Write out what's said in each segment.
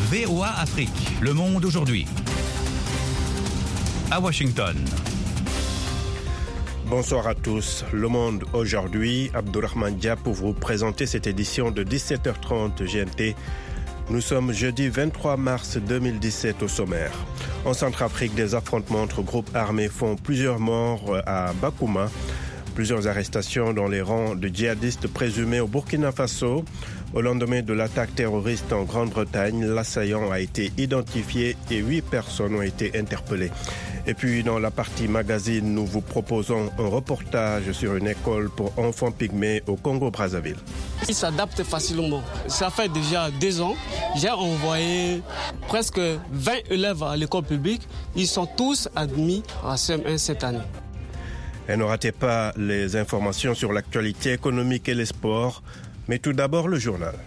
VOA Afrique, le monde aujourd'hui. À Washington. Bonsoir à tous. Le monde aujourd'hui, Abdourahmane Dia pour vous présenter cette édition de 17h30 GMT. Nous sommes jeudi 23 mars 2017 au sommaire. En Centrafrique, des affrontements entre groupes armés font plusieurs morts à Bakouma. Plusieurs arrestations dans les rangs de djihadistes présumés au Burkina Faso. Au lendemain de l'attaque terroriste en Grande-Bretagne, l'assaillant a été identifié et 8 personnes ont été interpellées. Et puis dans la partie magazine, nous vous proposons un reportage sur une école pour enfants pygmées au Congo-Brazzaville. Ils s'adaptent facilement. Ça fait déjà 2 ans. J'ai envoyé presque 20 élèves à l'école publique. Ils sont tous admis à CM1 cette année. Et ne ratez pas les informations sur l'actualité économique et les sports. Mais tout d'abord, le journal.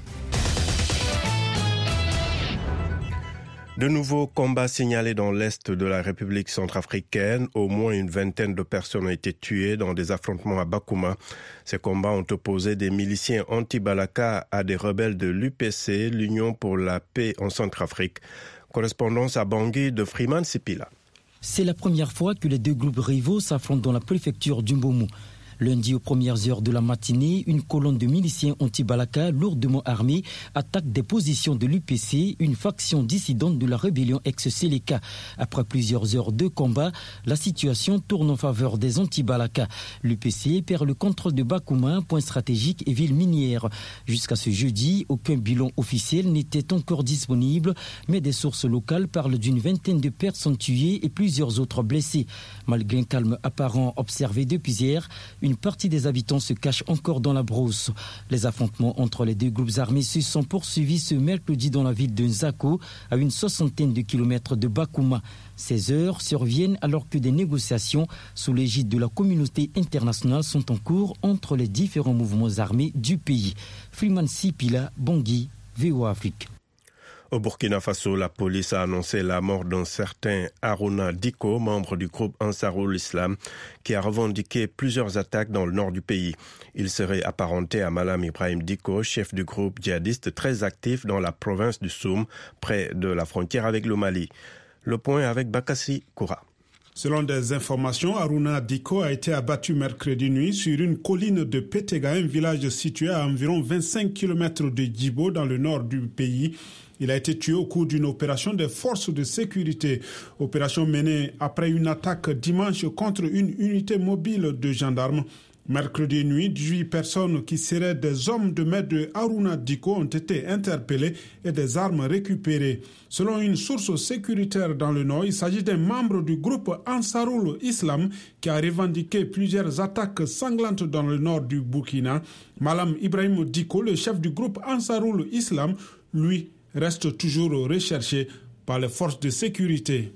De nouveaux combats signalés dans l'est de la République centrafricaine. Au moins une vingtaine de personnes ont été tuées dans des affrontements à Bakouma. Ces combats ont opposé des miliciens anti-Balaka à des rebelles de l'UPC, l'Union pour la paix en Centrafrique. Correspondance à Bangui de Freeman Sipila. C'est la première fois que les deux groupes rivaux s'affrontent dans la préfecture d'Umbomu. Lundi, aux premières heures de la matinée, une colonne de miliciens anti-Balaka lourdement armés attaque des positions de l'UPC, une faction dissidente de la rébellion ex-Seleka. Après plusieurs heures de combat, la situation tourne en faveur des anti-Balaka. L'UPC perd le contrôle de Bakouma, point stratégique et ville minière. Jusqu'à ce jeudi, aucun bilan officiel n'était encore disponible, mais des sources locales parlent d'une vingtaine de personnes tuées et plusieurs autres blessées. Malgré un calme apparent observé depuis hier, une partie des habitants se cache encore dans la brousse. Les affrontements entre les deux groupes armés se sont poursuivis ce mercredi dans la ville de Nzako, à une 60aine de kilomètres de Bakouma. Ces heures surviennent alors que des négociations sous l'égide de la communauté internationale sont en cours entre les différents mouvements armés du pays. Freeman Sipila, Bangui, VOA Afrique. Au Burkina Faso, la police a annoncé la mort d'un certain Harouna Diko, membre du groupe Ansarul Islam, qui a revendiqué plusieurs attaques dans le nord du pays. Il serait apparenté à Malam Ibrahim Diko, chef du groupe djihadiste très actif dans la province du Soum, près de la frontière avec le Mali. Le point avec Bakassi Koura. Selon des informations, Harouna Diko a été abattu mercredi nuit sur une colline de Pétéga, un village situé à environ 25 km de Djibo, dans le nord du pays. Il a été tué au cours d'une opération des forces de sécurité. Opération menée après une attaque dimanche contre une unité mobile de gendarmes. Mercredi nuit, 18 personnes qui seraient des hommes de main de Harouna Diko ont été interpellées et des armes récupérées. Selon une source sécuritaire dans le Nord, il s'agit d'un membre du groupe Ansarul Islam qui a revendiqué plusieurs attaques sanglantes dans le nord du Burkina. Malam Ibrahim Diko, le chef du groupe Ansarul Islam, lui, reste toujours recherché par les forces de sécurité.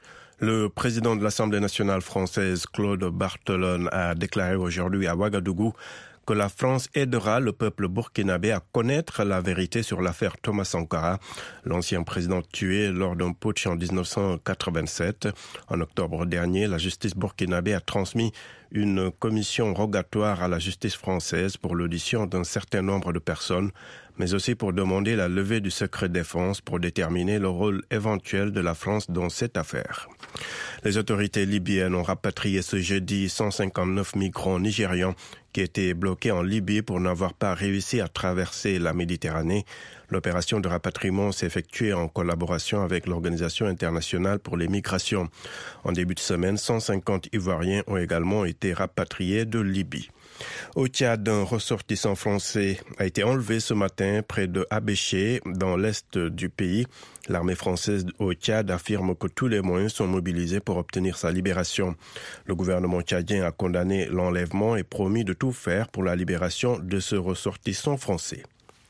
Le président de l'Assemblée nationale française, Claude Barthelone, a déclaré aujourd'hui à Ouagadougou que la France aidera le peuple burkinabé à connaître la vérité sur l'affaire Thomas Sankara, l'ancien président tué lors d'un putsch en 1987. En octobre dernier, la justice burkinabé a transmis une commission rogatoire à la justice française pour l'audition d'un certain nombre de personnes, mais aussi pour demander la levée du secret défense pour déterminer le rôle éventuel de la France dans cette affaire. Les autorités libyennes ont rapatrié ce jeudi 159 migrants nigérians qui étaient bloqués en Libye pour n'avoir pas réussi à traverser la Méditerranée. L'opération de rapatriement s'est effectuée en collaboration avec l'Organisation internationale pour les migrations. En début de semaine, 150 Ivoiriens ont également été rapatriés de Libye. Au Tchad, un ressortissant français a été enlevé ce matin près de Abéché, dans l'est du pays. L'armée française au Tchad affirme que tous les moyens sont mobilisés pour obtenir sa libération. Le gouvernement tchadien a condamné l'enlèvement et promis de tout faire pour la libération de ce ressortissant français.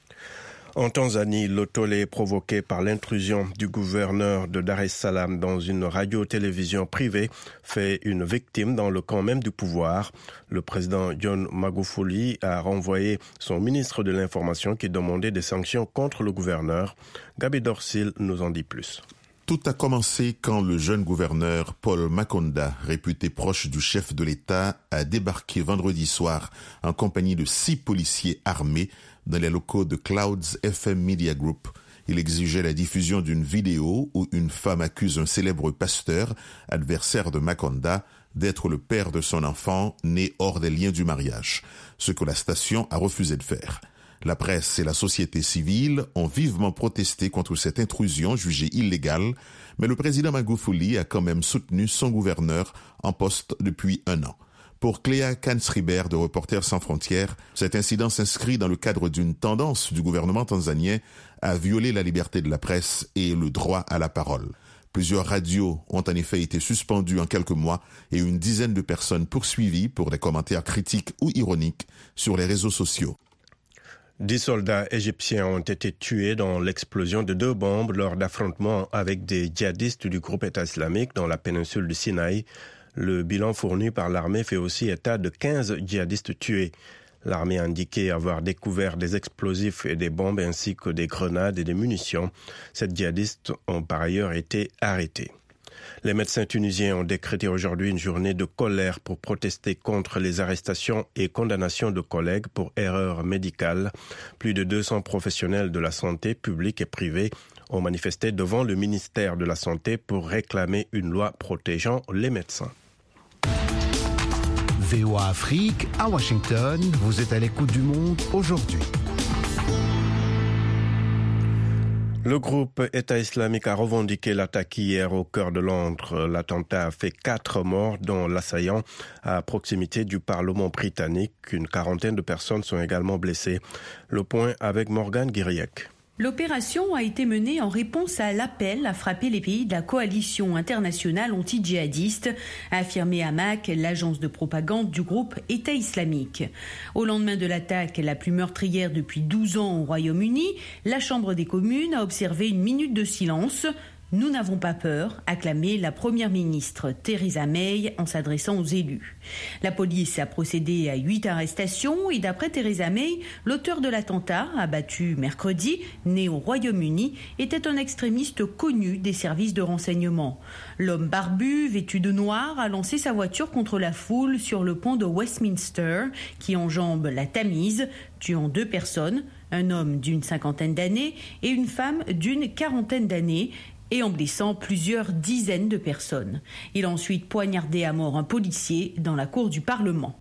En Tanzanie, le tollé provoqué par l'intrusion du gouverneur de Dar es Salaam dans une radio-télévision privée fait une victime dans le camp même du pouvoir. Le président John Magufuli a renvoyé son ministre de l'Information qui demandait des sanctions contre le gouverneur. Gabi Dorsil nous en dit plus. Tout a commencé quand le jeune gouverneur Paul Makonda, réputé proche du chef de l'État, a débarqué vendredi soir en compagnie de 6 policiers armés dans les locaux de Clouds FM Media Group. Il exigeait la diffusion d'une vidéo où une femme accuse un célèbre pasteur, adversaire de Makonda, d'être le père de son enfant né hors des liens du mariage, ce que la station a refusé de faire. La presse et la société civile ont vivement protesté contre cette intrusion jugée illégale, mais le président Magufuli a quand même soutenu son gouverneur en poste depuis 1 an. Pour Cléa Kansriber de Reporters sans frontières, cet incident s'inscrit dans le cadre d'une tendance du gouvernement tanzanien à violer la liberté de la presse et le droit à la parole. Plusieurs radios ont en effet été suspendues en quelques mois et une dizaine de personnes poursuivies pour des commentaires critiques ou ironiques sur les réseaux sociaux. 10 soldats égyptiens ont été tués dans l'explosion de 2 bombes lors d'affrontements avec des djihadistes du groupe État islamique dans la péninsule du Sinaï. Le bilan fourni par l'armée fait aussi état de 15 djihadistes tués. L'armée a indiqué avoir découvert des explosifs et des bombes ainsi que des grenades et des munitions. Ces djihadistes ont par ailleurs été arrêtés. Les médecins tunisiens ont décrété aujourd'hui une journée de colère pour protester contre les arrestations et condamnations de collègues pour erreurs médicales. Plus de 200 professionnels de la santé publique et privée ont manifesté devant le ministère de la Santé pour réclamer une loi protégeant les médecins. VOA Afrique, à Washington, vous êtes à l'écoute du monde aujourd'hui. Le groupe État islamique a revendiqué l'attaque hier au cœur de Londres. L'attentat a fait 4 morts, dont l'assaillant à proximité du Parlement britannique. Une quarantaine de personnes sont également blessées. Le point avec Morgane Guiriec. L'opération a été menée en réponse à l'appel à frapper les pays de la coalition internationale anti-djihadiste, a affirmé Amaq, l'agence de propagande du groupe État islamique. Au lendemain de l'attaque la plus meurtrière depuis 12 ans au Royaume-Uni, la Chambre des communes a observé une minute de silence. Nous n'avons pas peur, a clamé la première ministre Theresa May en s'adressant aux élus. La police a procédé à 8 arrestations et d'après Theresa May, l'auteur de l'attentat, abattu mercredi, né au Royaume-Uni, était un extrémiste connu des services de renseignement. L'homme barbu, vêtu de noir, a lancé sa voiture contre la foule sur le pont de Westminster, qui enjambe la Tamise, tuant 2 personnes, un homme d'une 50aine d'années et une femme d'une 40aine d'années, et en blessant plusieurs dizaines de personnes. Il a ensuite poignardé à mort un policier dans la cour du Parlement.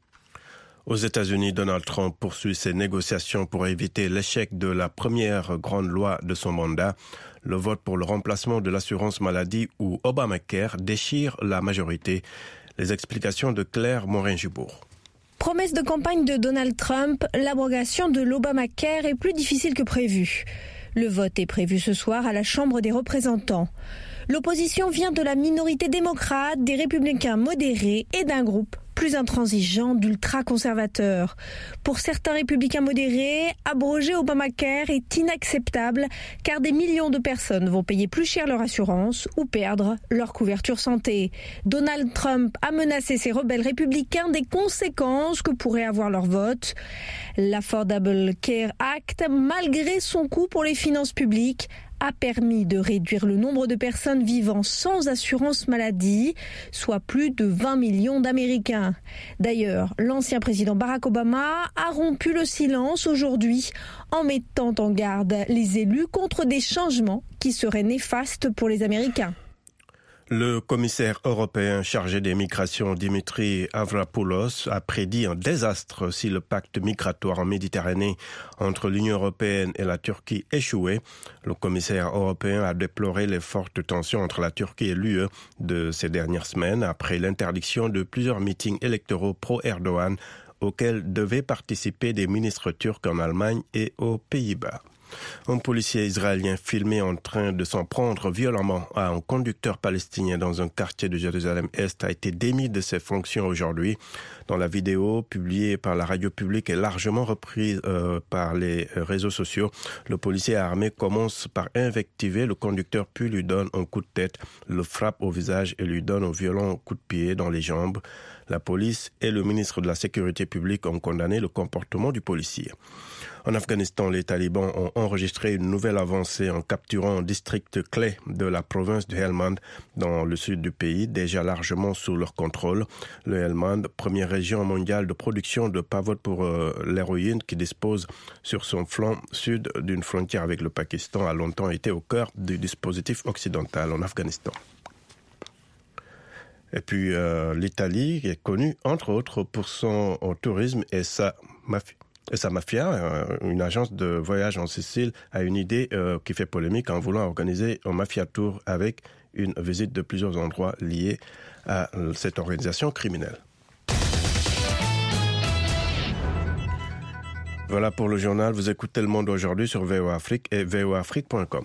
Aux États-Unis, Donald Trump poursuit ses négociations pour éviter l'échec de la première grande loi de son mandat. Le vote pour le remplacement de l'assurance maladie ou Obamacare déchire la majorité. Les explications de Claire Morin-Jubour. Promesse de campagne de Donald Trump, l'abrogation de l'Obamacare est plus difficile que prévu. Le vote est prévu ce soir à la Chambre des représentants. L'opposition vient de la minorité démocrate, des républicains modérés et d'un groupe plus intransigeant d'ultra-conservateurs. Pour certains républicains modérés, abroger Obamacare est inacceptable car des millions de personnes vont payer plus cher leur assurance ou perdre leur couverture santé. Donald Trump a menacé ces rebelles républicains des conséquences que pourrait avoir leur vote. L'Affordable Care Act, malgré son coût pour les finances publiques, a permis de réduire le nombre de personnes vivant sans assurance maladie, soit plus de 20 millions d'Américains. D'ailleurs, l'ancien président Barack Obama a rompu le silence aujourd'hui en mettant en garde les élus contre des changements qui seraient néfastes pour les Américains. Le commissaire européen chargé des migrations, Dimitri Avramopoulos, a prédit un désastre si le pacte migratoire en Méditerranée entre l'Union européenne et la Turquie échouait. Le commissaire européen a déploré les fortes tensions entre la Turquie et l'UE de ces dernières semaines après l'interdiction de plusieurs meetings électoraux pro-Erdogan auxquels devaient participer des ministres turcs en Allemagne et aux Pays-Bas. Un policier israélien filmé en train de s'en prendre violemment à un conducteur palestinien dans un quartier de Jérusalem-Est a été démis de ses fonctions aujourd'hui. Dans la vidéo publiée par la radio publique et largement reprise par les réseaux sociaux, le policier armé commence par invectiver le conducteur puis lui donne un coup de tête, le frappe au visage et lui donne un violent coup de pied dans les jambes. La police et le ministre de la Sécurité publique ont condamné le comportement du policier. En Afghanistan, les talibans ont enregistré une nouvelle avancée en capturant un district clé de la province du Helmand dans le sud du pays, déjà largement sous leur contrôle. Le Helmand, première région mondiale de production de pavots pour l'héroïne qui dispose sur son flanc sud d'une frontière avec le Pakistan, a longtemps été au cœur du dispositif occidental en Afghanistan. Et puis l'Italie est connue entre autres pour son tourisme et sa mafia. Une agence de voyage en Sicile a une idée qui fait polémique en voulant organiser un mafia tour avec une visite de plusieurs endroits liés à cette organisation criminelle. Voilà pour le journal. Vous écoutez Le Monde aujourd'hui sur VOA Afrique et voaafrique.com.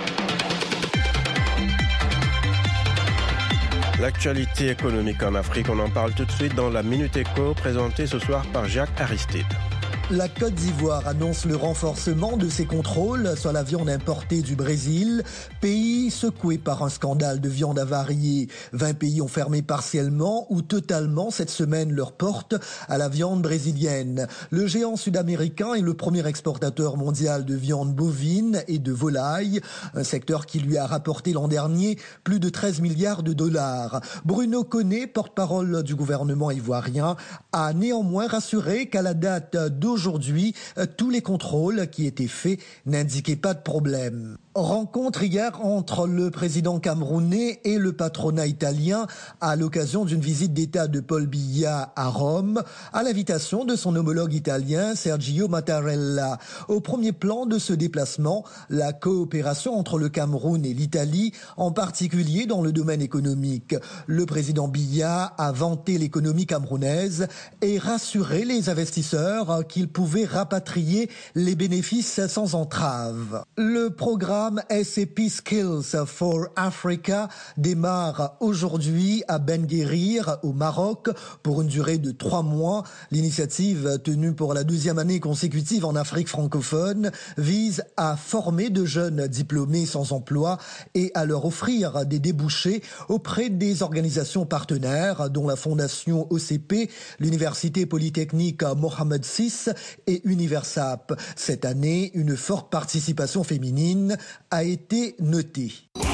L'actualité économique en Afrique, on en parle tout de suite dans la Minute Éco, présentée ce soir par Jacques Aristide. La Côte d'Ivoire annonce le renforcement de ses contrôles sur la viande importée du Brésil, pays secoué par un scandale de viande avariée. 20 pays ont fermé partiellement ou totalement cette semaine leurs portes à la viande brésilienne. Le géant sud-américain est le premier exportateur mondial de viande bovine et de volaille, un secteur qui lui a rapporté l'an dernier plus de 13 milliards de dollars. Bruno Koné, porte-parole du gouvernement ivoirien, a néanmoins rassuré qu'à la date d'aujourd'hui, tous les contrôles qui étaient faits n'indiquaient pas de problème. Rencontre hier entre le président camerounais et le patronat italien à l'occasion d'une visite d'État de Paul Biya à Rome, à l'invitation de son homologue italien Sergio Mattarella. Au premier plan de ce déplacement, la coopération entre le Cameroun et l'Italie, en particulier dans le domaine économique. Le président Biya a vanté l'économie camerounaise et rassuré les investisseurs qu'il pouvait rapatrier les bénéfices sans entrave. Le programme SAP Skills for Africa démarre aujourd'hui à Ben Guerir, au Maroc, pour une durée de 3 mois. L'initiative, tenue pour la 12e année consécutive en Afrique francophone, vise à former de jeunes diplômés sans emploi et à leur offrir des débouchés auprès des organisations partenaires, dont la Fondation OCP, l'Université Polytechnique Mohamed VI et Universap. Cette année, une forte participation féminine a été notée.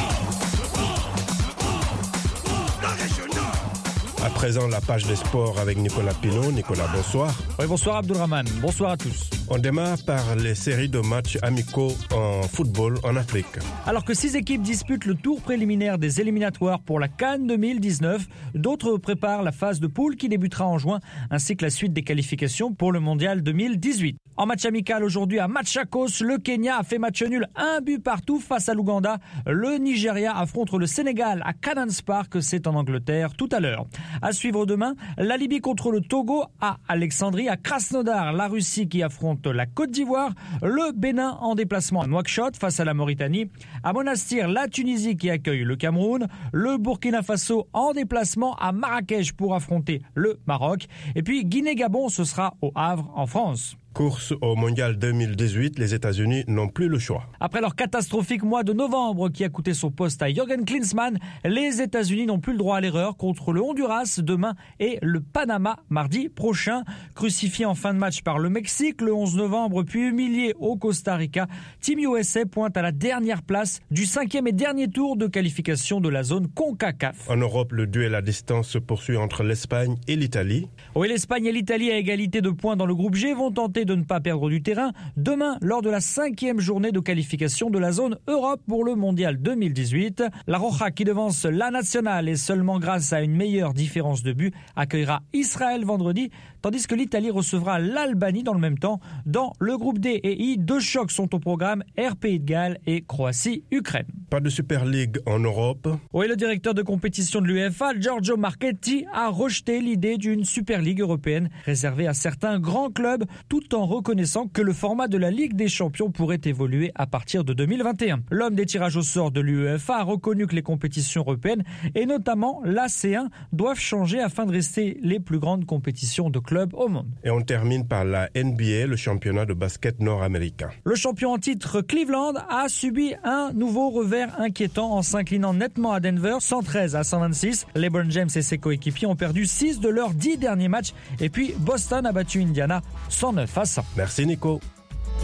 À présent, la page des sports avec Nicolas Pinault. Nicolas, bonsoir. Oui, bonsoir Abdelrahman. Bonsoir à tous. On démarre par les séries de matchs amicaux en football en Afrique. Alors que 6 équipes disputent le tour préliminaire des éliminatoires pour la CAN 2019, d'autres préparent la phase de poule qui débutera en juin, ainsi que la suite des qualifications pour le Mondial 2018. En match amical aujourd'hui à Machakos, le Kenya a fait match nul 1 but partout face à l'Ouganda. Le Nigeria affronte le Sénégal à Canans Park, c'est en Angleterre tout à l'heure. À suivre demain, la Libye contre le Togo à Alexandrie, à Krasnodar, la Russie qui affronte la Côte d'Ivoire, le Bénin en déplacement à Nouakchott face à la Mauritanie, à Monastir, la Tunisie qui accueille le Cameroun, le Burkina Faso en déplacement à Marrakech pour affronter le Maroc, et puis Guinée-Gabon, ce sera au Havre en France. Course au Mondial 2018, les États-Unis n'ont plus le choix. Après leur catastrophique mois de novembre qui a coûté son poste à Jürgen Klinsmann, les États-Unis n'ont plus le droit à l'erreur contre le Honduras demain et le Panama mardi prochain. Crucifié en fin de match par le Mexique le 11 novembre, puis humilié au Costa Rica, Team USA pointe à la dernière place du 5e et dernier tour de qualification de la zone CONCACAF. En Europe, le duel à distance se poursuit entre l'Espagne et l'Italie. Oui, l'Espagne et l'Italie à égalité de points dans le groupe G vont tenter de ne pas perdre du terrain demain lors de la 5e journée de qualification de la zone Europe pour le Mondial 2018. La Roja, qui devance la Nationale et seulement grâce à une meilleure différence de but, accueillera Israël vendredi, tandis que l'Italie recevra l'Albanie dans le même temps. Dans le groupe D et I, 2 chocs sont au programme, Pays de Galles et Croatie-Ukraine. Pas de Super League en Europe. Oui, le directeur de compétition de l'UEFA, Giorgio Marchetti, a rejeté l'idée d'une Super League européenne réservée à certains grands clubs, tout en reconnaissant que le format de la Ligue des Champions pourrait évoluer à partir de 2021. L'homme des tirages au sort de l'UEFA a reconnu que les compétitions européennes, et notamment la C1, doivent changer afin de rester les plus grandes compétitions de clubs au monde. Et on termine par la NBA, le championnat de basket nord-américain. Le champion en titre Cleveland a subi un nouveau revers inquiétant en s'inclinant nettement à Denver, 113-126. LeBron James et ses coéquipiers ont perdu 6 de leurs 10 derniers matchs. Et puis Boston a battu Indiana 109-100. Merci Nico.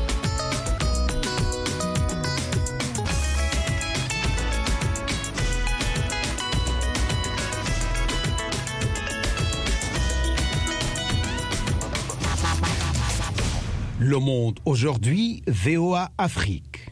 Le Monde aujourd'hui, VOA Afrique.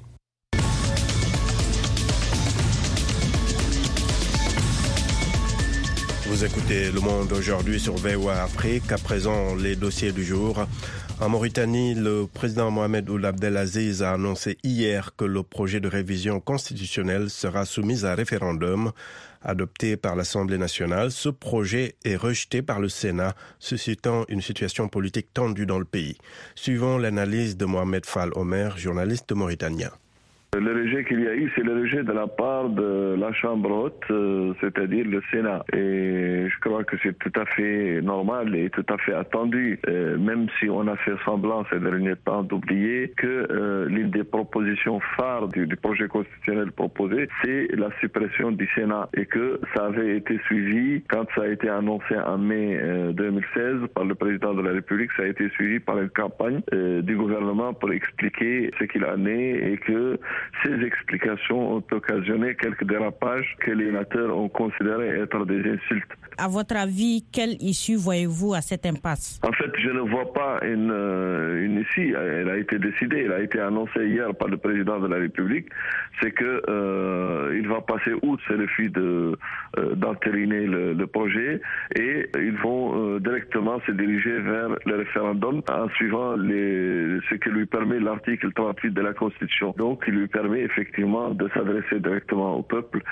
Vous écoutez Le Monde aujourd'hui sur VOA Afrique. À présent, les dossiers du jour. En Mauritanie, le président Mohamed Ould Abdelaziz a annoncé hier que le projet de révision constitutionnelle sera soumis à référendum. Adopté par l'Assemblée nationale, ce projet est rejeté par le Sénat, suscitant une situation politique tendue dans le pays. Suivons l'analyse de Mohamed Fall Omer, journaliste mauritanien. Le rejet qu'il y a eu, c'est le rejet de la part de la Chambre haute, c'est-à-dire le Sénat. Et je crois que c'est tout à fait normal et tout à fait attendu, même si on a fait semblant ces derniers temps d'oublier que l'une des propositions phares du projet constitutionnel proposé, c'est la suppression du Sénat. Et que ça avait été suivi, quand ça a été annoncé en mai 2016 par le président de la République, ça a été suivi par une campagne du gouvernement pour expliquer ce qu'il en est et que ces explications ont occasionné quelques dérapages que les sénateurs ont considérés être des insultes. À votre avis, quelle issue voyez-vous à cette impasse? En fait, je ne vois pas une issue. Elle a été décidée, elle a été annoncée hier par le président de la République. C'est que il va passer outre ce refus d'entériner le projet et ils vont directement se diriger vers le référendum en suivant ce que lui permet l'article 38 de la Constitution. Donc, il lui permet effectivement de s'adresser directement au peuple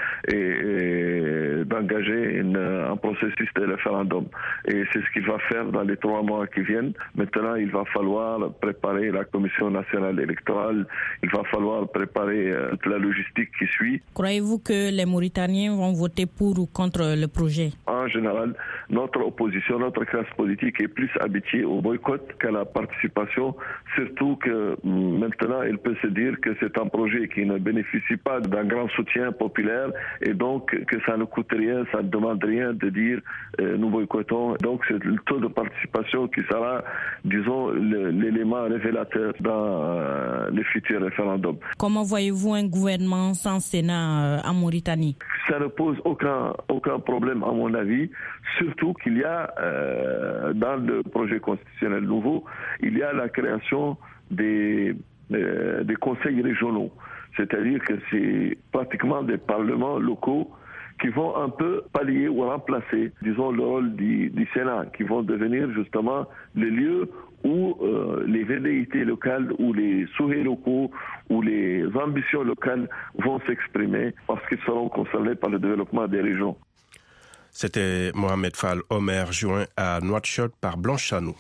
et d'engager un processus de référendum. Et c'est ce qu'il va faire dans les 3 mois qui viennent. Maintenant, il va falloir préparer la Commission nationale électorale, il va falloir préparer toute la logistique qui suit. Croyez-vous que les Mauritaniens vont voter pour ou contre le projet? En général, notre opposition, notre classe politique est plus habituée au boycott qu'à la participation, surtout que maintenant, elle peut se dire que c'est un projet qui ne bénéficie pas d'un grand soutien populaire et donc que ça ne coûte rien, ça ne demande rien de dire nous boycottons. Donc c'est le taux de participation qui sera, disons, l'élément révélateur dans les futurs référendums. Comment voyez-vous un gouvernement sans Sénat en Mauritanie? Ça ne pose aucun problème à mon avis, surtout qu'il y a dans le projet constitutionnel nouveau, il y a la création des conseils régionaux. C'est-à-dire que c'est pratiquement des parlements locaux qui vont un peu pallier ou remplacer, disons, le rôle du Sénat, qui vont devenir justement les lieux où les velléités locales ou les souhaits locaux ou les ambitions locales vont s'exprimer parce qu'ils seront concernés par le développement des régions. C'était Mohamed Fall Omer, joint à Nouakchott par Blanche Chanou.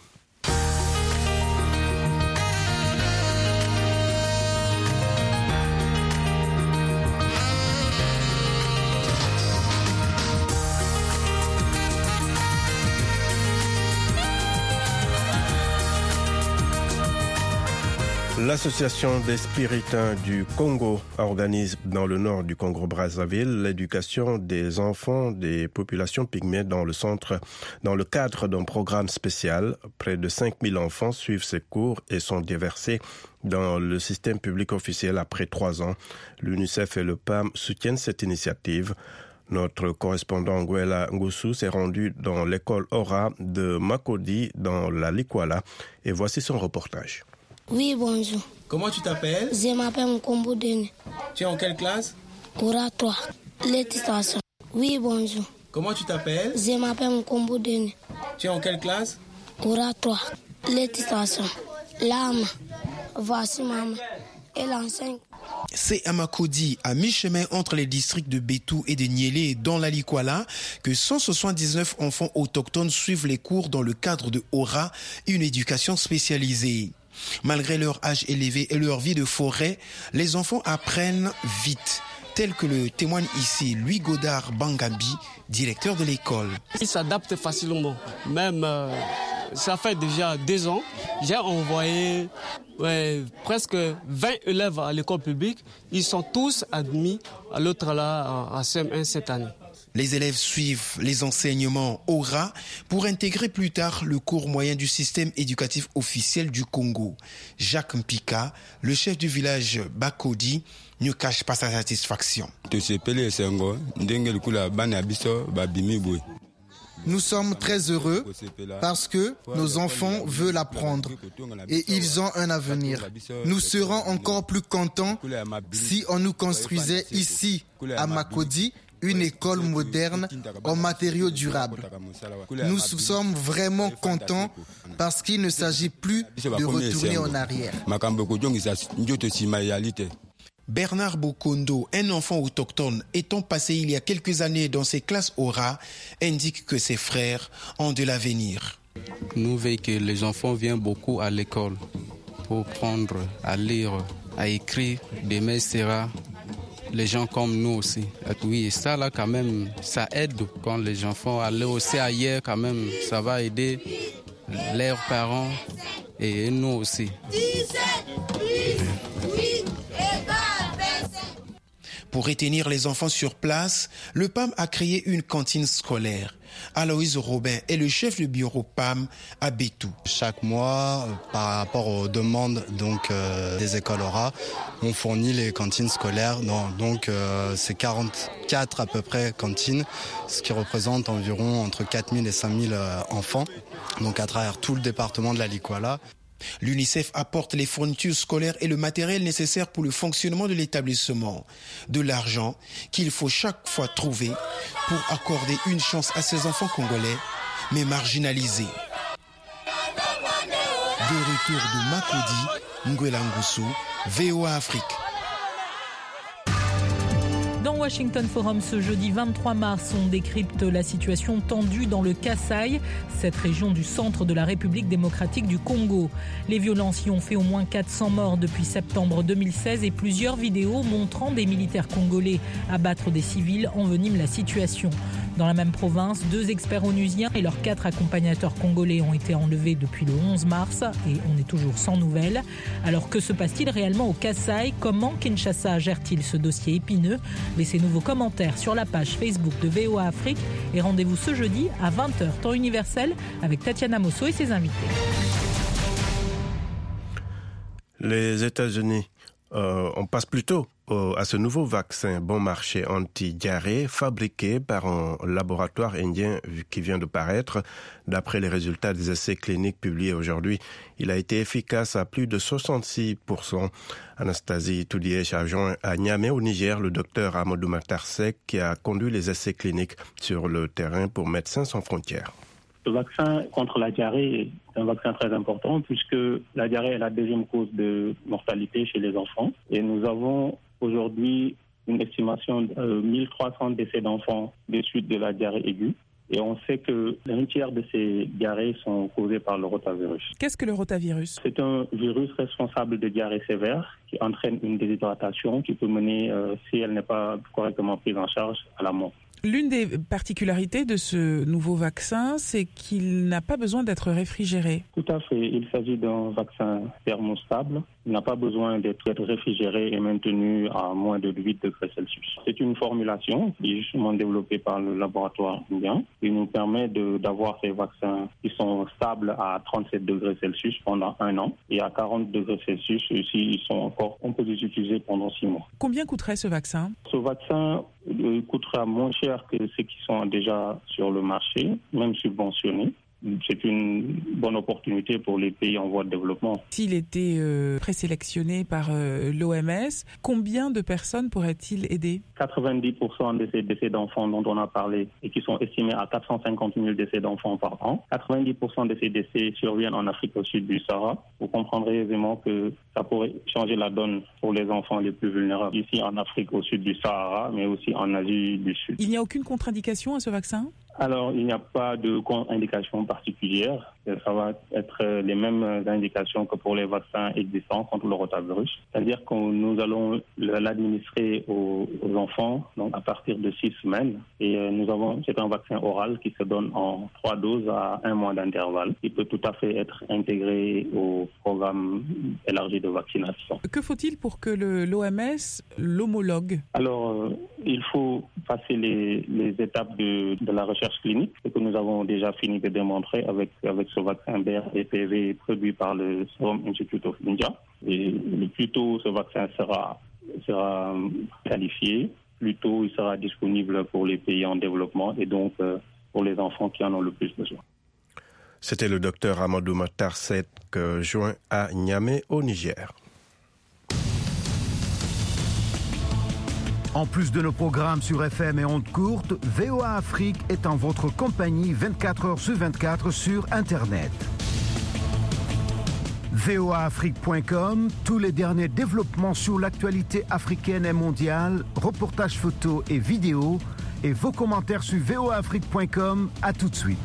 L'Association des Spiritains du Congo organise dans le nord du Congo-Brazzaville l'éducation des enfants des populations pygmées dans le cadre d'un programme spécial. Près de 5000 enfants suivent ces cours et sont déversés dans le système public officiel après 3 ans. L'UNICEF et le PAM soutiennent cette initiative. Notre correspondant Nguela Ngousou s'est rendu dans l'école Ora de Makodi dans la Likwala et voici son reportage. Oui, bonjour. Comment tu t'appelles? Je m'appelle Nkombo Dene. Tu es en quelle classe? Ora 3. L'éducation. Oui, bonjour. Comment tu t'appelles? Je m'appelle Nkombo Dene. Tu es en quelle classe? Ora 3. L'éducation. L'âme. Voici maman. Elle enseigne. C'est à Makodi, à mi-chemin entre les districts de Bétou et de Niélé dans la Likwala, que 179 enfants autochtones suivent les cours dans le cadre de Ora, une éducation spécialisée. Malgré leur âge élevé et leur vie de forêt, les enfants apprennent vite, tel que le témoigne ici Louis Godard Bangabi, directeur de l'école. Ils s'adaptent facilement. Même, ça fait déjà 2 ans, j'ai envoyé presque 20 élèves à l'école publique. Ils sont tous admis à l'autre là, à CM1 cette année. Les élèves suivent les enseignements Ora pour intégrer plus tard le cours moyen du système éducatif officiel du Congo. Jacques Mpika, le chef du village Bakodi, ne cache pas sa satisfaction. Nous sommes très heureux parce que nos enfants veulent apprendre et ils ont un avenir. Nous serons encore plus contents si on nous construisait ici, à Makodi, une école moderne en matériaux durables. Nous sommes vraiment contents parce qu'il ne s'agit plus de retourner en arrière. Bernard Bokondo, un enfant autochtone étant passé il y a quelques années dans ses classes Aura, indique que ses frères ont de l'avenir. Nous voyons que les enfants viennent beaucoup à l'école pour apprendre à lire, à écrire. Demain sera les gens comme nous aussi. Et oui, ça là quand même, ça aide quand les enfants allaient aussi ailleurs quand même. Ça va aider leurs parents et nous aussi. Pour retenir les enfants sur place, le PAM a créé une cantine scolaire. Aloïse Robin est le chef de bureau PAM à Bétou. Chaque mois, par rapport aux demandes des écoles Aura, on fournit les cantines scolaires. Donc c'est 44 à peu près cantines, ce qui représente environ entre 4 000 et 5 000 enfants, donc à travers tout le département de la Likwala. L'UNICEF apporte les fournitures scolaires et le matériel nécessaire pour le fonctionnement de l'établissement. De l'argent qu'il faut chaque fois trouver pour accorder une chance à ces enfants congolais, mais marginalisés. De retour de Makodi, Nguela Ngusu, VOA Afrique. Dans Washington Forum ce jeudi 23 mars, on décrypte la situation tendue dans le Kasaï, cette région du centre de la République démocratique du Congo. Les violences y ont fait au moins 400 morts depuis septembre 2016 et plusieurs vidéos montrant des militaires congolais abattre des civils enveniment la situation. Dans la même province, 2 experts onusiens et leurs 4 accompagnateurs congolais ont été enlevés depuis le 11 mars et on est toujours sans nouvelles. Alors que se passe-t-il réellement au Kasaï ? Comment Kinshasa gère-t-il ce dossier épineux ? Laissez-nous vos commentaires sur la page Facebook de VOA Afrique et rendez-vous ce jeudi à 20h temps universel avec Tatiana Mosso et ses invités. Les États-Unis, on passe plutôt à ce nouveau vaccin bon marché anti-diarrhée fabriqué par un laboratoire indien qui vient de paraître. D'après les résultats des essais cliniques publiés aujourd'hui, il a été efficace à plus de 66%. Anastasie Toudièche a joint à Niamey au Niger le docteur Amadou Matarsek qui a conduit les essais cliniques sur le terrain pour Médecins sans frontières. Le vaccin contre la diarrhée est un vaccin très important puisque la diarrhée est la deuxième cause de mortalité chez les enfants. Et nous avons aujourd'hui une estimation de 1300 décès d'enfants des suites de la diarrhée aiguë. Et on sait que un tiers de ces diarrhées sont causées par le rotavirus. Qu'est-ce que le rotavirus ? C'est un virus responsable de diarrhée sévère qui entraîne une déshydratation qui peut mener, si elle n'est pas correctement prise en charge, à la mort. L'une des particularités de ce nouveau vaccin, c'est qu'il n'a pas besoin d'être réfrigéré. Tout à fait. Il s'agit d'un vaccin thermostable. Il n'a pas besoin d'être réfrigéré et maintenu à moins de 8 degrés Celsius. C'est une formulation qui est justement développée par le laboratoire indien qui nous permet d'avoir ces vaccins qui sont stables à 37 degrés Celsius pendant 1 an et à 40 degrés Celsius aussi, on peut les utiliser pendant 6 mois. Combien coûterait ce vaccin ? Ce vaccin coûtera moins cher que ceux qui sont déjà sur le marché, même subventionnés. C'est une bonne opportunité pour les pays en voie de développement. S'il était présélectionné par l'OMS, combien de personnes pourrait-il aider ? 90% de ces décès d'enfants dont on a parlé et qui sont estimés à 450 000 décès d'enfants par an, 90% de ces décès surviennent en Afrique au sud du Sahara. Vous comprendrez aisément que ça pourrait changer la donne pour les enfants les plus vulnérables ici en Afrique au sud du Sahara, mais aussi en Asie du Sud. Il n'y a aucune contre-indication à ce vaccin ? Alors, il n'y a pas de contre-indication particulière. Ça va être les mêmes indications que pour les vaccins existants contre le rotavirus. C'est-à-dire que nous allons l'administrer aux enfants donc à partir de 6 semaines. Et c'est un vaccin oral qui se donne en 3 doses à 1 mois d'intervalle. Il peut tout à fait être intégré au programme élargi de vaccination. Que faut-il pour que l'OMS l'homologue ? Alors, il faut passer les étapes de la recherche clinique, ce que nous avons déjà fini de démontrer avec ce vaccin BRCPV produit par le Serum Institute of India. Et le plus tôt ce vaccin sera qualifié, plus tôt il sera disponible pour les pays en développement et donc pour les enfants qui en ont le plus besoin. C'était le docteur Amadou Matar Seck, joint à Niamey au Niger. En plus de nos programmes sur FM et ondes courtes, VOA Afrique est en votre compagnie 24 heures sur 24 sur Internet. voaafrique.com, tous les derniers développements sur l'actualité africaine et mondiale, reportages photos et vidéos, et vos commentaires sur voaafrique.com. À tout de suite.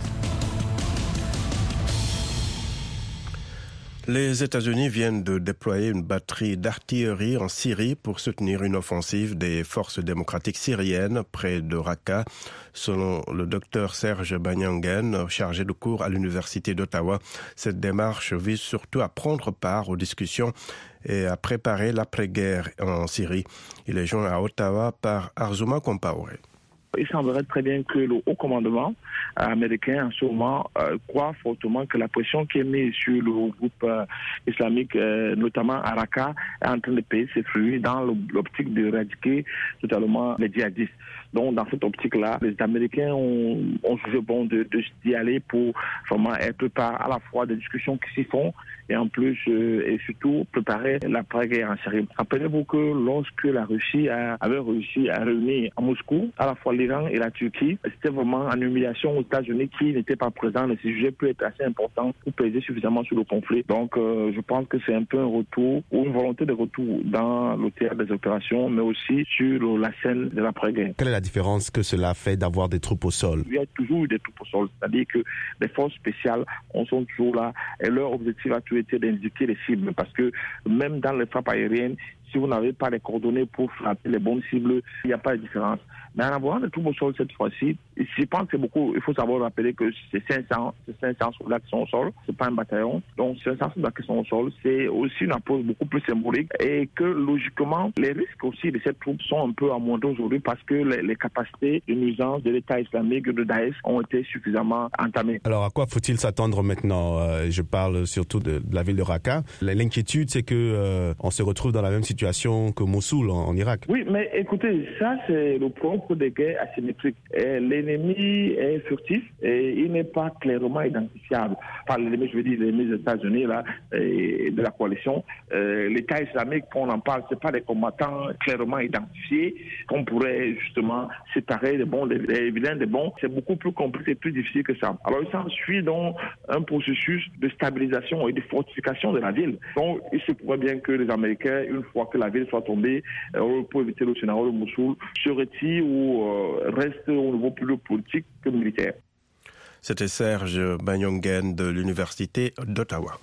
Les États-Unis viennent de déployer une batterie d'artillerie en Syrie pour soutenir une offensive des forces démocratiques syriennes près de Raqqa. Selon le docteur Serge Banyangen, chargé de cours à l'Université d'Ottawa, cette démarche vise surtout à prendre part aux discussions et à préparer l'après-guerre en Syrie. Il est joint à Ottawa par Arzouma Compaoré. Il semblerait très bien que le haut commandement américain en ce moment croit fortement que la pression qui est mise sur le groupe islamique, notamment à Raqqa, est en train de payer ses fruits dans l'optique d'éradiquer totalement les djihadistes. Donc dans cette optique-là, les Américains ont jugé bon d'y aller pour vraiment être part à la fois des discussions qui s'y font et en plus et surtout préparer l'après-guerre en Syrie. Rappelez-vous que lorsque la Russie avait réussi à réunir à Moscou à la fois l'Iran et la Turquie, c'était vraiment en humiliation aux États-Unis qui n'étaient pas présents. Le sujet peut être assez important pour peser suffisamment sur le conflit. Donc je pense que c'est un peu un retour ou une volonté de retour dans le théâtre des opérations, mais aussi sur la scène de l'après-guerre. Quelle est la différence que cela fait d'avoir des troupes au sol? Il y a toujours eu des troupes au sol, c'est-à-dire que les forces spéciales sont toujours là et leur objectif a toujours été d'indiquer les cibles parce que même dans les frappes aériennes, si vous n'avez pas les coordonnées pour frapper les bonnes cibles, il n'y a pas de différence. Mais en avoir des troupes au sol cette fois-ci, je pense que il faut savoir rappeler que c'est 500 soldats qui sont au sol, c'est pas un bataillon. Donc 500 soldats qui sont au sol, c'est aussi une approche beaucoup plus symbolique et que logiquement, les risques aussi de cette troupe sont un peu amoindris aujourd'hui parce que les capacités de nuisance de l'État islamique, de Daesh, ont été suffisamment entamées. Alors à quoi faut-il s'attendre maintenant? Je parle surtout de la ville de Raqqa. L'inquiétude, c'est que on se retrouve dans la même situation que Mossoul en Irak. Oui, mais écoutez, ça c'est le propre des guerres asymétriques. L'ennemi est furtif et il n'est pas clairement identifiable. Par l'ennemi, je veux dire l'ennemi des États-Unis là, et de la coalition. L'État islamique, quand on en parle, c'est pas des combattants clairement identifiés qu'on pourrait justement séparer les bons, les vilains des bons. C'est beaucoup plus compliqué et plus difficile que ça. Alors il s'ensuit donc un processus de stabilisation et de fortification de la ville. Donc il se pourrait bien que les Américains, une fois que la ville soit tombée, pour éviter le scénario de Mossoul, se retirent ou restent au niveau plus politique que militaire. C'était Serge Banyangen de l'Université d'Ottawa.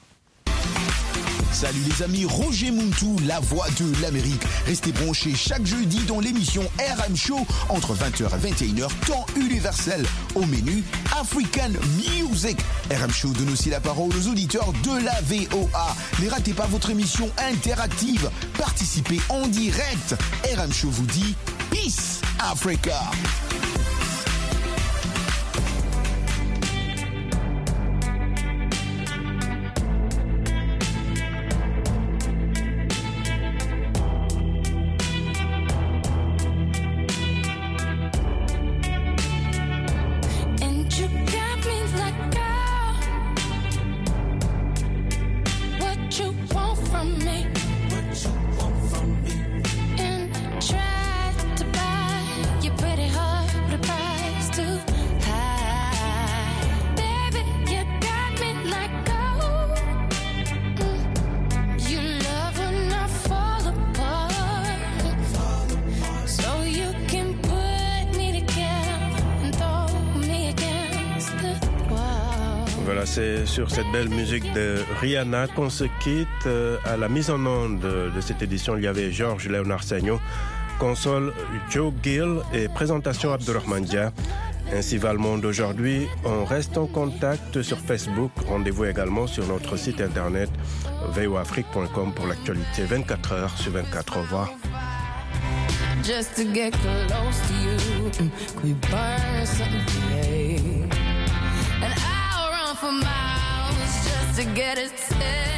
Salut les amis, Roger Muntu, la voix de l'Amérique. Restez branchés chaque jeudi dans l'émission RM Show entre 20h et 21h, temps universel. Au menu, African Music. RM Show donne aussi la parole aux auditeurs de la VOA. Ne ratez pas votre émission interactive. Participez en direct. RM Show vous dit Peace Africa. Voilà, c'est sur cette belle musique de Rihanna qu'on se quitte. À la mise en onde de cette édition, il y avait Georges Léonard Sagno, console Joe Gill et présentation Abdourahmane Dia. Ainsi va le monde aujourd'hui. On reste en contact sur Facebook. Rendez-vous également sur notre site internet voaafrique.com pour l'actualité 24 heures sur 24. Au revoir. Just to get close to you, we burn something today. And I'll run for miles just to get a taste.